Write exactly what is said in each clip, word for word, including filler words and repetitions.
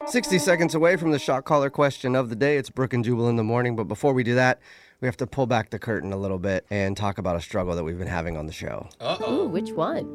sixty seconds away from the shot caller question of the day. It's Brooke and Jubal in the morning. But before we do that, we have to pull back the curtain a little bit and talk about a struggle that we've been having on the show. Uh-oh. Ooh, which one?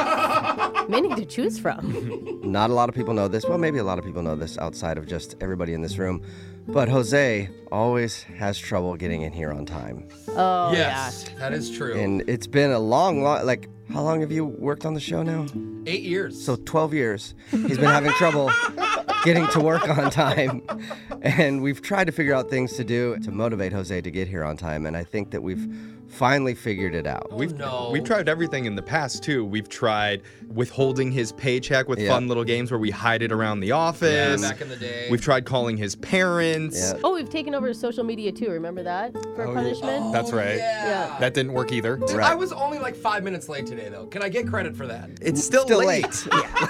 Many to choose from. Not a lot of people know this. Well, maybe a lot of people know this outside of just everybody in this room. But Jose always has trouble getting in here on time. Oh, Yes, yeah. that is true. And it's been a long, long, like, how long have you worked on the show now? Eight years. So twelve years. He's been having trouble getting to work on time. And we've tried to figure out things to do to motivate Jose to get here on time. And I think that we've finally figured it out. Oh, We've no. we've tried everything in the past too. We've tried withholding his paycheck with Yeah. fun little games where we hide it around the yeah, office. back in the day. We've tried calling his parents. Yeah. Oh, we've taken over social media too. Remember that? For Oh, yeah. punishment? That's right. Yeah. Yeah. That didn't work either. Dude, Right. I was only like five minutes late today, though. Can I get credit for that? It's still, Still late. late.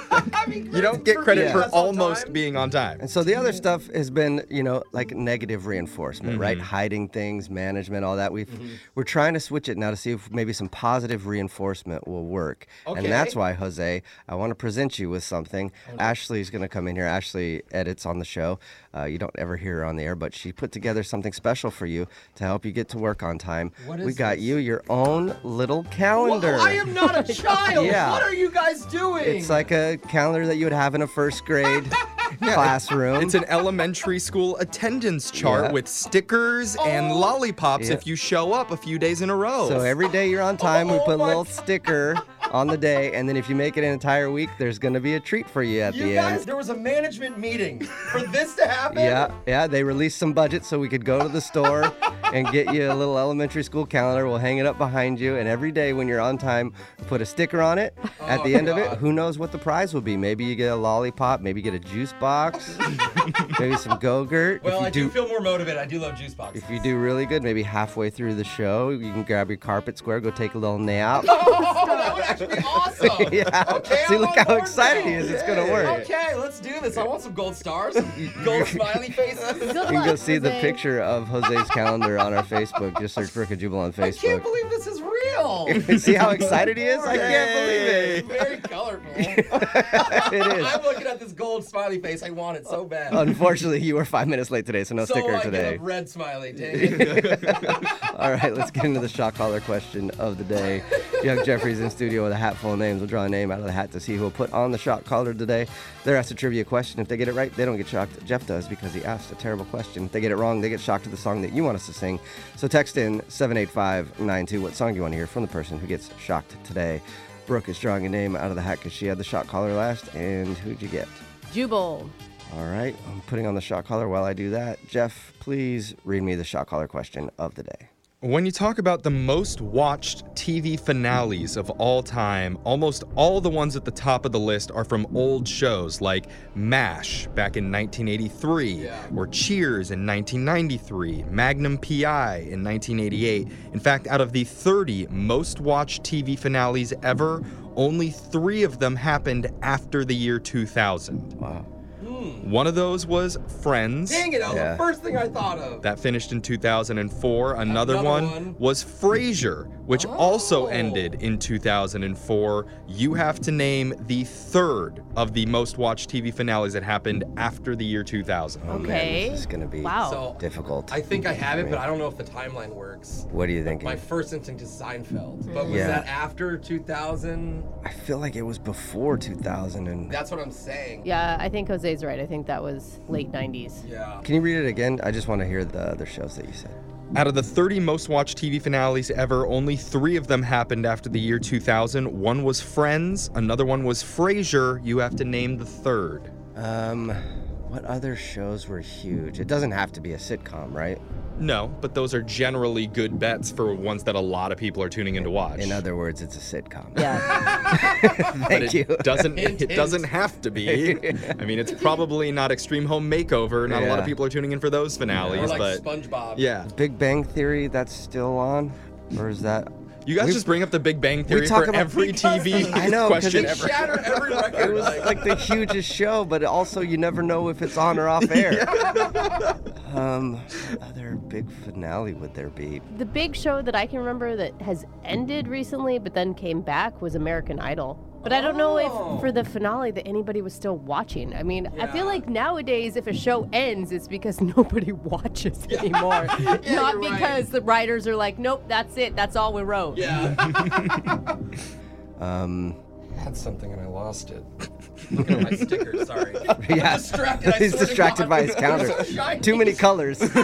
I mean, You don't get credit being for less on almost time. being on time. And so the other stuff has been, you know, like negative reinforcement, right? Mm-hmm. Hiding things, management, all that. We've we're trying to switch it now to see if maybe some positive reinforcement will work. Okay. And that's why, Jose, I want to present you with something. Ashley's going to come in here. Ashley edits on the show. Uh, you don't ever hear her on the air, but she put together something special for you to help you get to work on time. What we is got this? you your own little Whoa, calendar. I am not a child. Yeah. What are you guys doing? It's like a calendar that you would have in a first grade classroom. It's an elementary school attendance chart Yeah. with stickers and Oh. lollipops Yeah. if you show up a few days in a row. So every day you're on time, we Oh put a my little God. sticker on the day, and then if you make it an entire week, there's going to be a treat for you at you the guys, end. there was a management meeting for this to happen? Yeah, yeah, they released some budget so we could go to the store and get you a little elementary school calendar. We'll hang it up behind you, and every day when you're on time, put a sticker on it. At Oh, the end of it, God. who knows what the prize will be? Maybe you get a lollipop, maybe you get a juice box, maybe some Go-Gurt. Well, if you I do feel more motivated. I do love juice boxes. If you do really good, maybe halfway through the show, you can grab your carpet square, go take a little nap. Oh, that would actually be awesome. Yeah. Okay, See, I'm look on how board excited now. he is. It's gonna work. Okay, let's do this. I want some gold stars, some gold smiley faces. Good You can luck, go see the Jose. picture of Jose's calendar on our Facebook. Just search Brooke and Jubal on I can't Facebook. believe this is real. See how excited he is? I can't believe It's very colorful. it. It is. I'm looking at this gold smiley face. I want it so bad. Unfortunately, you were five minutes late today, so no so sticker I today. get a red smiley. Dang it. All right, let's get into the shot caller question of the day. Young Jeffrey's in studio with a hat full of names. We'll draw a name out of the hat to see who will put on the shot caller today. They're asked a trivia question. If they get it right, they don't get shocked. Jeff does because he asked a terrible question. If they get it wrong, they get shocked to the song that you want us to sing. So text in seven eight five nine two what song you want to hear from the person who gets shocked today. Brooke is drawing a name out of the hat because she had the shot caller last. And who'd you get? Jubal. All right, I'm putting on the shot caller while I do that. Jeff, please read me the shot caller question of the day. When you talk about the most watched T V finales of all time, almost all the ones at the top of the list are from old shows like MASH back in nineteen eighty-three, Yeah. or Cheers in nineteen ninety-three, Magnum P I in nineteen eighty-eight. In fact, out of the thirty most watched T V finales ever, only three of them happened after the year two thousand. Wow. One of those was Friends. Dang it, that was Yeah. the first thing I thought of. That finished in two thousand four. Another, Another one, one. was Frasier, which also Oh. ended in two thousand four. You have to name the third of the most watched T V finales that happened after the year two thousand. Oh, Okay. Man, this is going to be Wow. So difficult. I think I have it, but I don't know if the timeline works. What do you think? My first instinct is Seinfeld, but was Yeah. that after two thousand? I feel like it was before two thousand. And That's what I'm saying. Yeah, I think Jose's right. I think that was late nineties. Yeah. Can you read it again? I just want to hear the other shows that you said. Out of the thirty most watched T V finales ever, only three of them happened after the year two thousand. One was Friends, another one was Frasier. You have to name the third. Um, what other shows were huge? It doesn't have to be a sitcom, right? No, but those are generally good bets for ones that a lot of people are tuning in to watch. In other words, it's a sitcom. Yeah. But Thank it you. doesn't Hint, it hint. doesn't have to be. I mean, it's probably not Extreme Home Makeover. Not a lot of Yeah. people are tuning in for those Or finales, like but SpongeBob. yeah. Big Bang Theory, that's still on? Or is that... You guys We've- just bring up the Big Bang Theory talk for about- every T V I know, 'cause question they ever. Shatter every record. It was like the hugest show, but also you never know if it's on or off air. Um, what other big finale would there be? The big show that I can remember that has ended recently but then came back was American Idol. But I don't know Oh. if for the finale that anybody was still watching. I mean, I feel Yeah. like nowadays if a show ends, it's because nobody watches anymore. Not you're right. because the writers are like, nope, that's it. That's all we wrote. Yeah. Um, I had something and I lost it. Looking at my stickers, sorry. yeah. distracted, I He's swear to distracted God. by his counter. So shiny. Too many colors. Do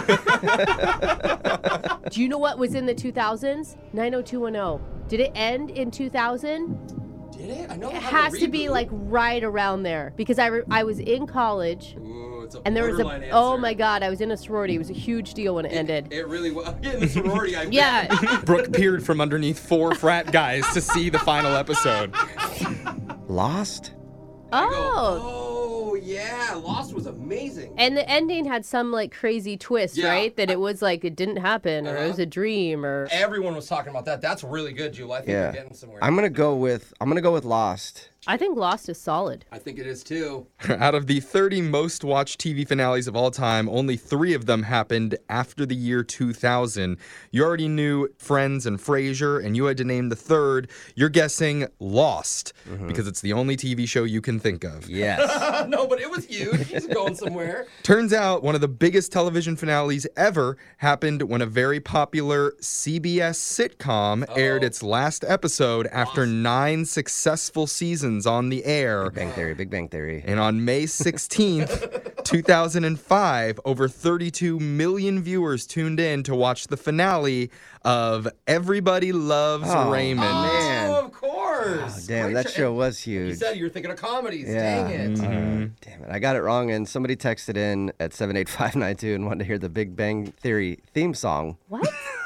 you know what was in the two thousands? nine oh two one oh. Did it end in two thousand? Did it? I know It they had has a to be reboot. like right around there because I, re- I was in college Ooh, it's a and there was borderline a oh answer. my god, I was in a sorority. It was a huge deal when it ended. It really was. Yeah, in the sorority, I bet. Yeah. Brooke peered from underneath four frat guys to see the final episode. Lost? I go, Oh. oh, yeah. Lost was amazing. And the ending had some like crazy twist, Yeah. right? That it was like it didn't happen or it was Uh-huh. a dream or Everyone was talking about that. That's really good, Jewel. I think Yeah. you're getting somewhere. I'm gonna go with I'm gonna go with Lost. I think Lost is solid. I think it is too. Out of the thirty most watched T V finales of all time, only three of them happened after the year two thousand. You already knew Friends and Frasier, and you had to name the third. You're guessing Lost, because it's the only T V show you can think of. Yes. No, but it was huge. It's going somewhere. Turns out one of the biggest television finales ever happened when a very popular C B S sitcom aired Uh-oh. its last episode after nine successful seasons on the air. Big Bang Theory, Big Bang Theory. And on May sixteenth, two thousand five, over thirty-two million viewers tuned in to watch the finale of Everybody Loves Oh, Raymond. man. Oh, of course. Oh, damn, Great that cho- show was You huge. said you were thinking of comedies. Yeah. Dang it. Uh, damn it, I got it wrong, and somebody texted in at seven eight five nine two and wanted to hear the Big Bang Theory theme song. What?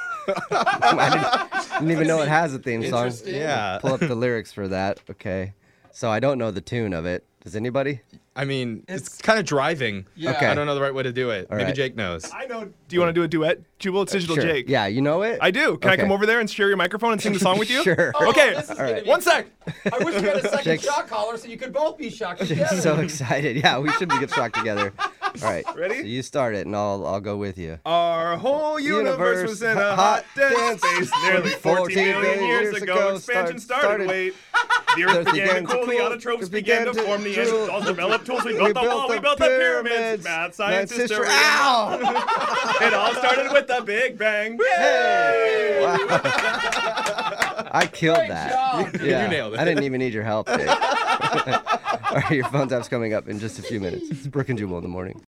I didn't, didn't even know it has a theme song. Interesting. Yeah. Pull up the lyrics for that. Okay. So I don't know the tune of it. Does anybody? I mean, it's, kind of driving. Yeah. Okay. I don't know the right way to do it. All Maybe right. Jake knows. I know. Do you want to do a duet? Jubal, it's Digital Sure. Jake. Yeah, you know it? I do. Can I Okay. come over there and share your microphone and sing the song with you? Sure. Oh, Okay. this is All gonna right. be One sec. I wish we had a second Jake's- shot caller so you could both be shocked Jake's together. so excited. Yeah, we should get shocked together. All right. Ready? So you start it, and I'll I'll go with you. Our whole universe, Universe, was in a hot hot dead dance, space nearly fourteen million years ago. Expansion start- started. started. Wait. The earth Earth began began to to cool. The cool, autotrophs it began began to to form. The drool. Neanderthals developed tools. We We built the built wall. the We built the pyramids. pyramids. Mad science Nice history. Ow! It all started with the Big Bang. I killed Great that. job. Yeah, You nailed it. I didn't even need your help, Jake. All right, your phone tap's coming up in just a few minutes. It's Brooke and Jubal in the morning.